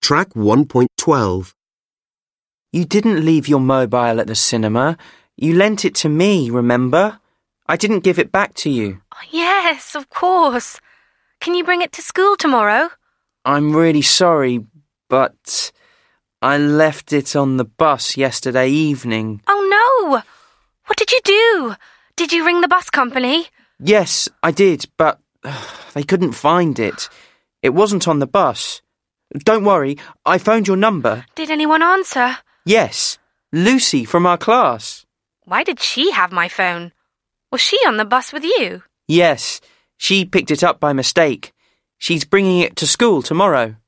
Track 1.12. You didn't leave your mobile at the cinema. You lent it to me, remember? I didn't give it back to you. Oh, yes, of course. Can you bring it to school tomorrow? I'm really sorry, but I left it on the bus yesterday evening. Oh, no! What did you do? Did you ring the bus company? Yes, I did, but they couldn't find it. It wasn't on the bus. Don't worry, I phoned your number. Did anyone answer? Yes, Lucy from our class. Why did she have my phone? Was she on the bus with you? Yes, she picked it up by mistake. She's bringing it to school tomorrow.